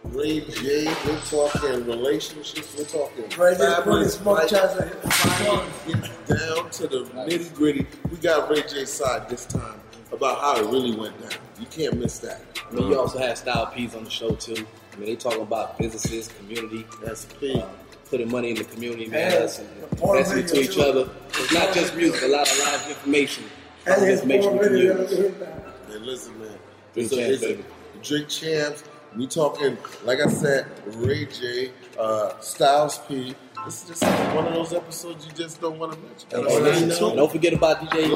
Ray J, we're talking relationships, we're talking Ray J families, Smoke Chance get down to the nitty gritty. We got Ray J's side this time about how it really went down. You can't miss that. I mean, you also had Style P's on the show too. I mean, they talking about businesses, community. That's big. Putting money in the community, man. Investing into each other. It's not just music, a lot of information. Information community. Man, listen, man. Drink Champs, baby. Drink Champs. We talking, like I said, Ray J, Styles P. This is just one of those episodes you just don't want to mention. Don't forget about DJ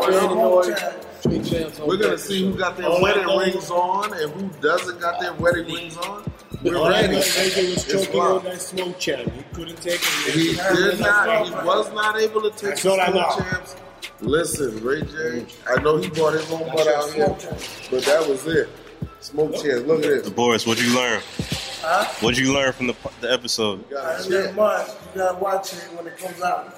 Drink Champs. We're going to see who got their wedding rings on and who doesn't got their wedding rings on. We're ready. Ray J was choking on that Smoke Champ. He couldn't take it. He did not. He was not able to take Smoke Champs. Listen, Ray J, I know he brought his own butt out here, but that was it. Smoke Champs, look at this. Boris, what'd you learn? Huh? What'd you learn from the episode? You gotta watch it when it comes out.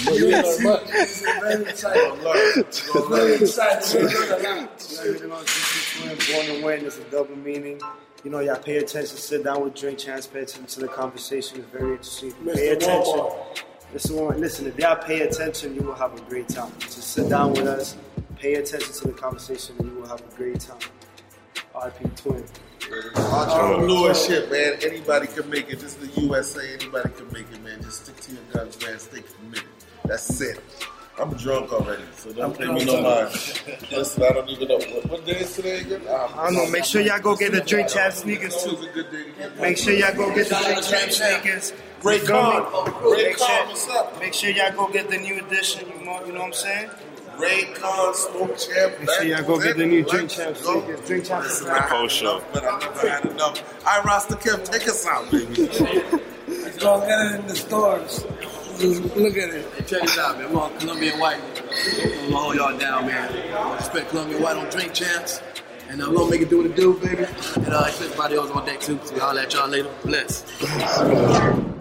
It's very exciting. It's very exciting. Born to win is a double meaning. You know, y'all pay attention, sit down with Drink Champs, pay attention to the conversation. It's very interesting. Pay attention. Listen, if y'all pay attention, you will have a great time. Just sit down with us, pay attention to the conversation, and you will have a great time. R.I.P. Twin. Entrepreneurship, man. Anybody can make it. This is the USA. Anybody can make it, man. Just stick to your guns, man. Stay committed. That's it. I'm drunk already, so don't pay me no mind. Listen, I don't even know. What day is today again? I don't know. Make sure y'all go get the Drink Champs sneakers, too. Make sure y'all go get the Drink Champs sneakers. Ray Khan, what's up? Make sure y'all go get the new edition. You know what I'm saying? Ray Khan, Smoke Champ. Make sure y'all go get the new Drink Champs sneakers. Drink Champs. The post show. But I never had enough. All right, Rasta Kev, take us out, baby. Go get it in the stores. Look at it. Hey, check this out, man. We're on Colombian White. I'm gonna hold y'all down, man. Respect Colombian White on Drink Champs. And I'm gonna make it do what it do, baby. And expect everybody else on deck too. So I'll let y'all later. Bless.